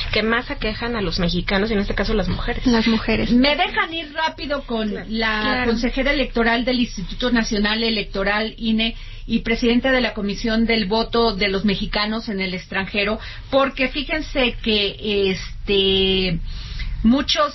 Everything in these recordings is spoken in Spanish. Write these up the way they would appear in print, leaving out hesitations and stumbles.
que más aquejan a los mexicanos, en este caso las mujeres. Las mujeres. Me dejan ir rápido con la consejera electoral del Instituto Nacional Electoral, INE, y presidenta de la Comisión del Voto de los Mexicanos en el Extranjero, porque fíjense que muchos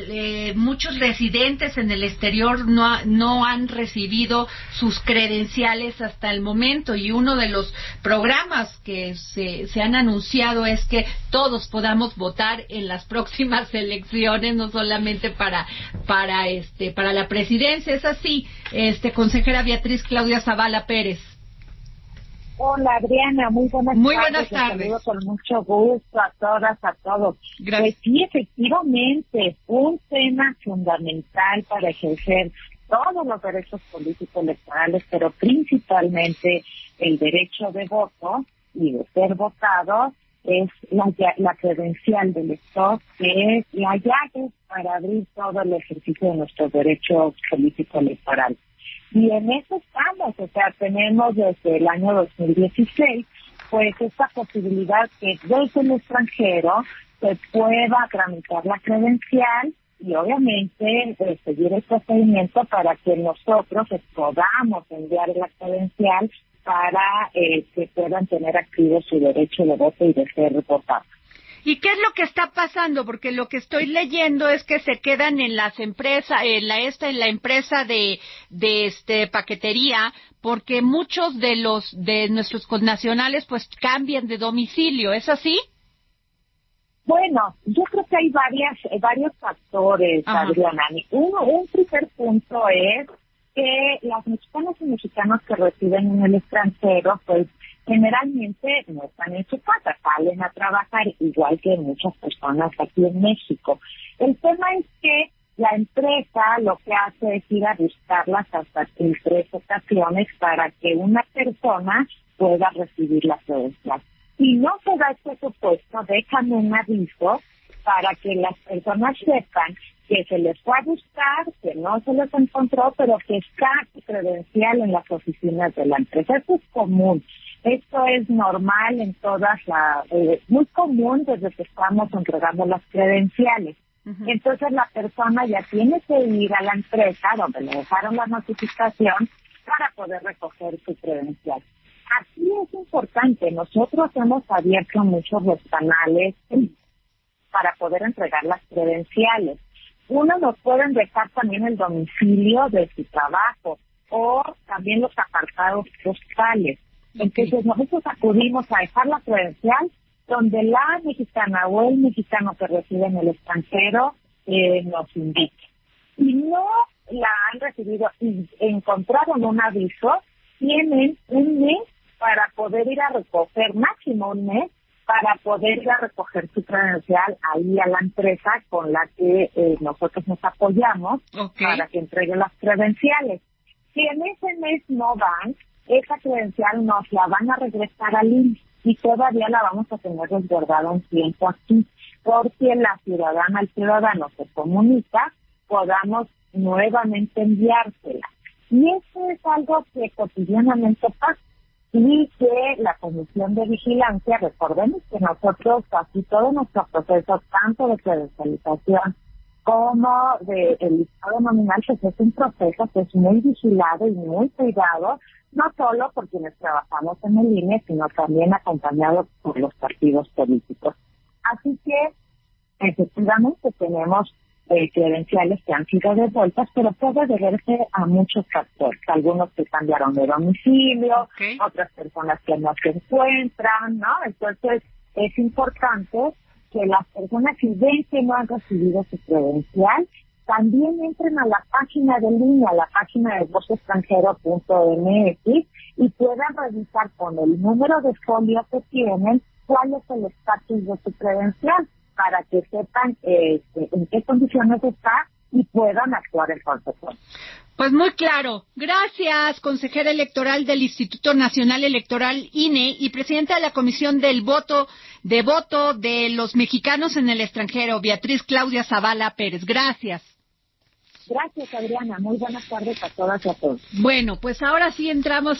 residentes en el exterior no han recibido sus credenciales hasta el momento, y uno de los programas que se han anunciado es que todos podamos votar en las próximas elecciones, no solamente para la presidencia. Es así, consejera Beatriz Claudia Zavala Pérez. Hola, Adriana, muy buenas tardes. Te saludo con mucho gusto a todas, a todos. Gracias. Pues sí, efectivamente, un tema fundamental para ejercer todos los derechos políticos electorales, pero principalmente el derecho de voto y de ser votado, es la credencial del elector, que es la llave para abrir todo el ejercicio de nuestros derechos políticos electorales. Y en eso estamos, o sea, tenemos desde el año 2016, pues esta posibilidad que desde el extranjero se pueda tramitar la credencial y obviamente seguir el procedimiento para que nosotros podamos enviar la credencial para que puedan tener activo su derecho de voto y de ser votados. ¿Y qué es lo que está pasando? Porque lo que estoy leyendo es que se quedan en las empresas, en la empresa de paquetería, porque muchos de nuestros connacionales pues cambian de domicilio. ¿Es así? Bueno, yo creo que hay varios factores, Adriana. Un primer punto es que las mexicanas y mexicanos que residen en el extranjero, pues generalmente no están en su casa, salen a trabajar igual que muchas personas aquí en México. El tema es que la empresa lo que hace es ir a buscarlas hasta en 3 ocasiones para que una persona pueda recibir la credencial. Si no se da este supuesto, dejan un aviso para que las personas sepan que se les fue a buscar, que no se les encontró, pero que está su credencial en las oficinas de la empresa. Eso es común. Esto es normal en muy común desde que estamos entregando las credenciales. Uh-huh. Entonces la persona ya tiene que ir a la empresa donde le dejaron la notificación para poder recoger su credencial. Aquí es importante, nosotros hemos abierto muchos los canales para poder entregar las credenciales. Uno nos pueden dejar también el domicilio de su trabajo o también los apartados postales. Entonces nosotros acudimos a dejar la credencial donde la mexicana o el mexicano que reside en el extranjero nos indique. Si no la han recibido y encontraron un aviso, tienen un mes para poder ir a recoger, máximo un mes, para poder ir a recoger su credencial ahí a la empresa con la que nosotros nos apoyamos para que entreguen las credenciales. Si en ese mes no van, esa credencial nos la van a regresar al INE y todavía la vamos a tener resguardada un tiempo aquí, porque la ciudadana, el ciudadano se comunica, podamos nuevamente enviársela. Y eso es algo que cotidianamente pasa. Y que la Comisión de Vigilancia, recordemos que nosotros aquí todo nuestro proceso, tanto de credencialización como del listado nominal, pues es un proceso que es muy vigilado y muy cuidado, no solo por quienes trabajamos en el INE, sino también acompañado por los partidos políticos. Así que, efectivamente, tenemos credenciales que han sido devueltas, pero puede deberse a muchos factores. Algunos que cambiaron de domicilio, otras personas que no se encuentran, ¿no? Entonces, es importante que las personas que ven que no han recibido su credencial, también entren a la página del INE, a la página de votoextranjero.mx y puedan revisar con el número de folio que tienen cuál es el estatus de su credencial, para que sepan en qué condiciones está y puedan actuar en consecuencia. Pues muy claro. Gracias, consejera electoral del Instituto Nacional Electoral, INE, y presidenta de la Comisión del Voto de los Mexicanos en el Extranjero, Beatriz Claudia Zavala Pérez. Gracias. Gracias, Adriana. Muy buenas tardes a todas y a todos. Bueno, pues ahora sí entramos